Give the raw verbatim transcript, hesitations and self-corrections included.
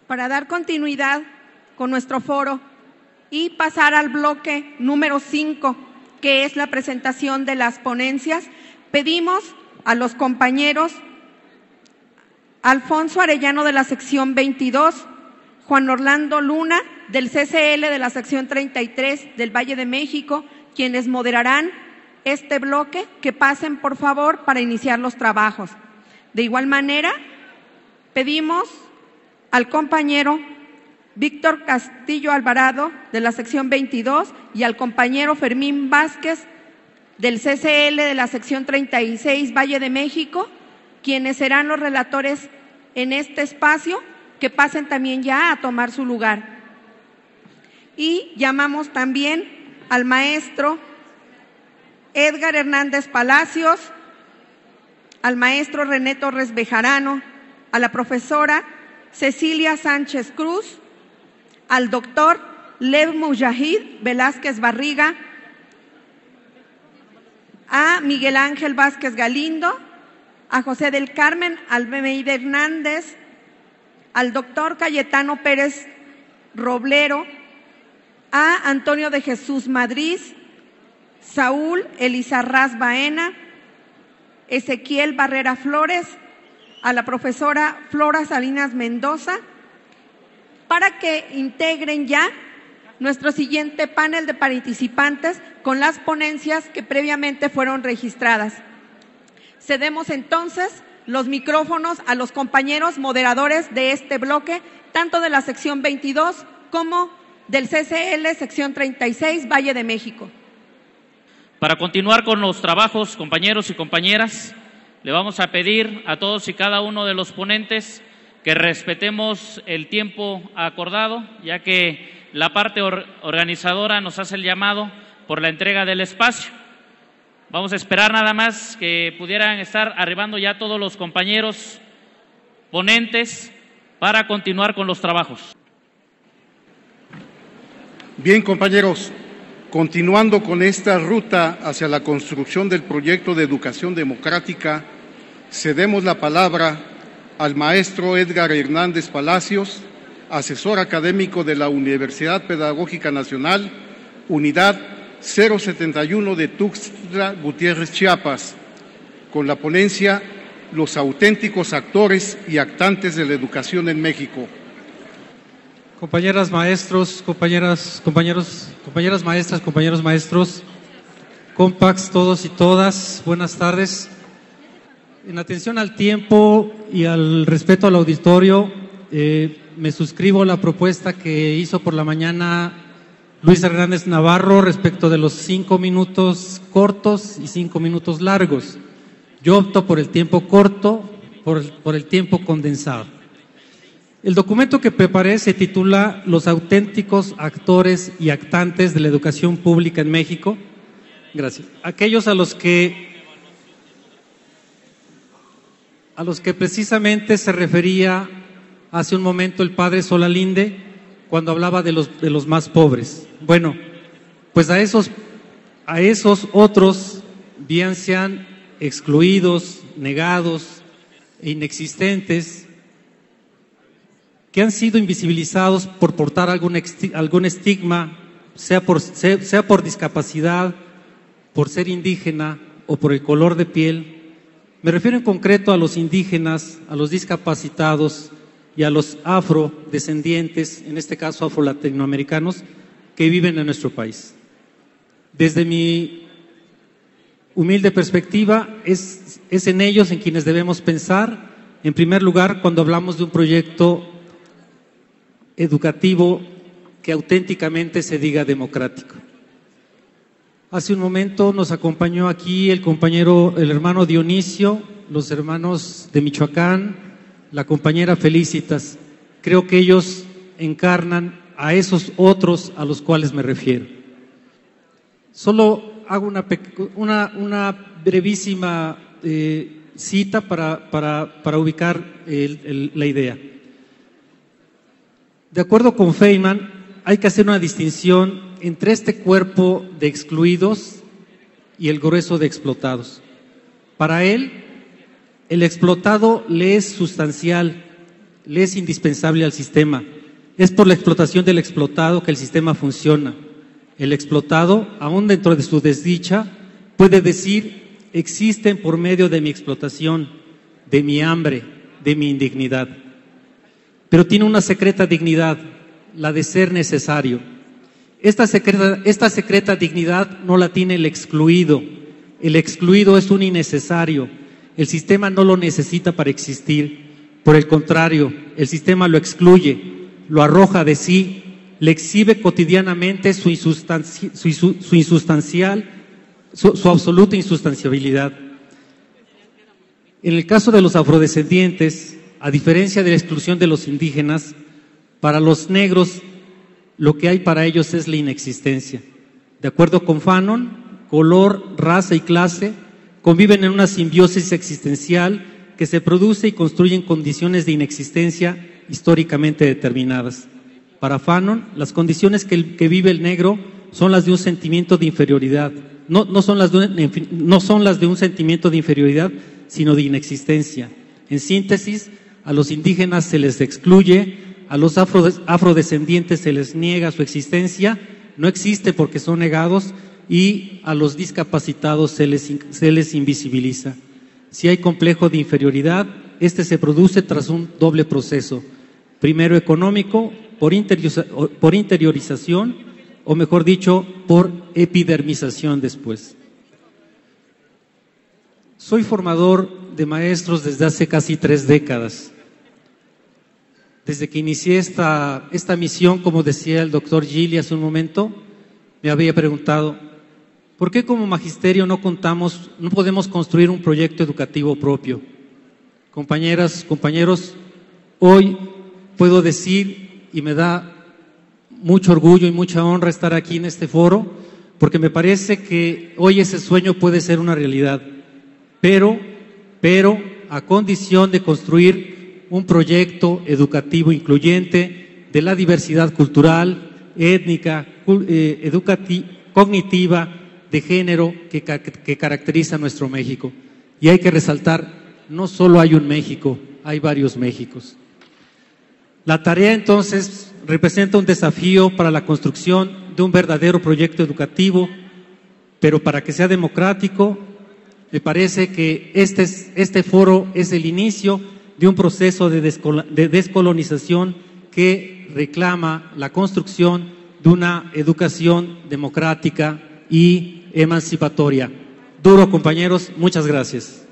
Para dar continuidad con nuestro foro y pasar al bloque número cinco, que es la presentación de las ponencias, pedimos a los compañeros Alfonso Arellano de la sección veintidós, Juan Orlando Luna del C C L de la sección treinta y tres del Valle de México, quienes moderarán este bloque, que pasen por favor para iniciar los trabajos. De igual manera, pedimos al compañero Víctor Castillo Alvarado de la sección veintidós y al compañero Fermín Vázquez del C C L de la sección treinta y seis Valle de México, quienes serán los relatores en este espacio, que pasen también ya a tomar su lugar. Y llamamos también al maestro Edgar Hernández Palacios, al maestro René Torres Bejarano, a la profesora Cecilia Sánchez Cruz, al doctor Lev Mujahid Velázquez Barriga, a Miguel Ángel Vázquez Galindo, a José del Carmen Almeida Hernández, al doctor Cayetano Pérez Roblero, a Antonio de Jesús Madrid, Saúl Elizarraz Baena, Ezequiel Barrera Flores, a la profesora Flora Salinas Mendoza, para que integren ya nuestro siguiente panel de participantes con las ponencias que previamente fueron registradas. Cedemos entonces los micrófonos a los compañeros moderadores de este bloque, tanto de la sección veintidós como del C C L sección treinta y seis Valle de México. Para continuar con los trabajos, compañeros y compañeras, le vamos a pedir a todos y cada uno de los ponentes que respetemos el tiempo acordado, ya que la parte or- organizadora nos hace el llamado por la entrega del espacio. Vamos a esperar nada más que pudieran estar arribando ya todos los compañeros ponentes para continuar con los trabajos. Bien, compañeros, continuando con esta ruta hacia la construcción del proyecto de educación democrática, cedemos la palabra al maestro Edgar Hernández Palacios, asesor académico de la Universidad Pedagógica Nacional, Unidad cero setenta y uno de Tuxtla Gutiérrez, Chiapas, con la ponencia Los auténticos actores y actantes de la educación en México. Compañeras maestros, compañeras, compañeros, compañeras maestras, compañeros maestros, compax todos y todas, buenas tardes. En atención al tiempo y al respeto al auditorio, eh, me suscribo a la propuesta que hizo por la mañana Luis Hernández Navarro respecto de los cinco minutos cortos y cinco minutos largos. Yo opto por el tiempo corto, por, por el tiempo condensado. El documento que preparé se titula Los auténticos actores y actantes de la educación pública en México. Gracias. Aquellos a los que a los que precisamente se refería hace un momento el padre Solalinde cuando hablaba de los de los más pobres. Bueno, pues a esos a esos otros bien sean excluidos, negados e inexistentes, que han sido invisibilizados por portar algún, algún estigma, sea por, sea, sea por discapacidad, por ser indígena o por el color de piel. Me refiero en concreto a los indígenas, a los discapacitados y a los afrodescendientes, en este caso afro-latinoamericanos, que viven en nuestro país. Desde mi humilde perspectiva, es, es en ellos en quienes debemos pensar, en primer lugar, cuando hablamos de un proyecto educativo que auténticamente se diga democrático. Hace un momento nos acompañó aquí el compañero, el hermano Dionisio, los hermanos de Michoacán, la compañera Felicitas. Creo que ellos encarnan a esos otros a los cuales me refiero. Solo hago una, una, una brevísima eh, cita para, para, para ubicar el, el, la idea. De acuerdo con Feynman, hay que hacer una distinción entre este cuerpo de excluidos y el grueso de explotados. Para él, el explotado le es sustancial, le es indispensable al sistema. Es por la explotación del explotado que el sistema funciona. El explotado, aún dentro de su desdicha, puede decir: existen por medio de mi explotación, de mi hambre, de mi indignidad. Pero tiene una secreta dignidad, la de ser necesario. Esta secreta, esta secreta dignidad no la tiene el excluido. El excluido es un innecesario. El sistema no lo necesita para existir. Por el contrario, el sistema lo excluye, lo arroja de sí, le exhibe cotidianamente su, insustanci su, su insustancial, su, su absoluta insustanciabilidad. En el caso de los afrodescendientes, a diferencia de la exclusión de los indígenas, para los negros lo que hay para ellos es la inexistencia. De acuerdo con Fanon, color, raza y clase conviven en una simbiosis existencial que se produce y construye en condiciones de inexistencia históricamente determinadas. Para Fanon, las condiciones que, el, que vive el negro son las de un sentimiento de inferioridad. No, no, son las de un, no son las de un sentimiento de inferioridad, sino de inexistencia. En síntesis, a los indígenas se les excluye, a los afro, afrodescendientes se les niega su existencia, no existe porque son negados, y a los discapacitados se les, se les invisibiliza. Si hay complejo de inferioridad, este se produce tras un doble proceso: primero económico, por, interioriza, por interiorización, o mejor dicho, por epidermización después. Soy formador de maestros desde hace casi tres décadas. Desde que inicié esta, esta misión, como decía el doctor Gili hace un momento, me había preguntado: ¿por qué como magisterio no contamos, no podemos construir un proyecto educativo propio? Compañeras, compañeros, hoy puedo decir, y me da mucho orgullo y mucha honra estar aquí en este foro, porque me parece que hoy ese sueño puede ser una realidad, pero, pero a condición de construir un proyecto educativo incluyente de la diversidad cultural, étnica, eh, educativa, cognitiva, de género que, que caracteriza a nuestro México. Y hay que resaltar, no solo hay un México, hay varios Méxicos. La tarea entonces representa un desafío para la construcción de un verdadero proyecto educativo, pero para que sea democrático, me parece que este, este foro es el inicio de un proceso de, descol de descolonización que reclama la construcción de una educación democrática y emancipatoria. Duro, compañeros, muchas gracias.